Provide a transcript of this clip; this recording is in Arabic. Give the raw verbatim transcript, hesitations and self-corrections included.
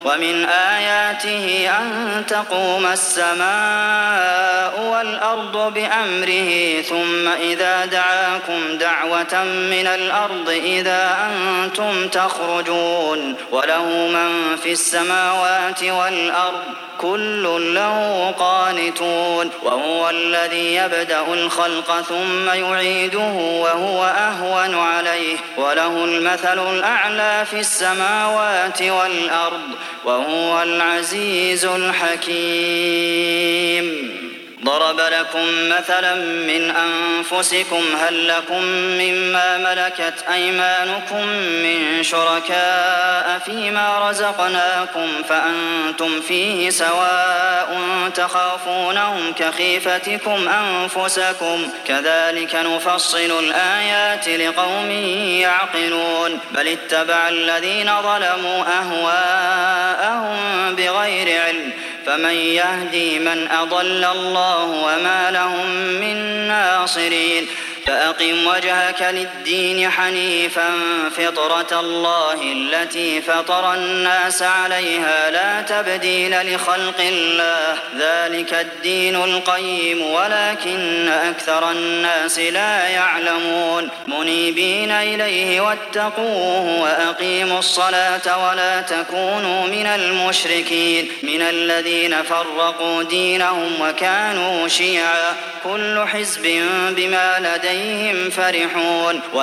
ومن آياته أن تقوم السماء والأرض بأمره ثم إذا دعاكم دعوة من الأرض إذا أنتم تخرجون وله من في السماوات والأرض كل له قانتون وهو الذي يبدأ الخلق ثم يعيده وهو أهون عليه وله المثل الأعلى في السماوات والأرض وهو العزيز الحكيم. ضرب لكم مثلا من أنفسكم هل لكم مما ملكت أيمانكم من شركاء فيما رزقناكم فأنتم فيه سواء تخافونهم كخيفتكم أنفسكم كذلك نفصل الآيات لقوم يعقلون بل اتبع الذين ظلموا أهواءهم بغير علم فمن يهدي من أضل الله وما لهم من ناصرين فأقم وجهك للدين حنيفا فطرة الله التي فطر الناس عليها لا تبديل لخلق الله ذلك الدين القيم ولكن أكثر الناس لا يعلمون منيبين إليه واتقوه وأقيموا الصلاة ولا تكونوا من المشركين من الذين فرقوا دينهم وكانوا شيعا كل حزب بما لديهم فرحون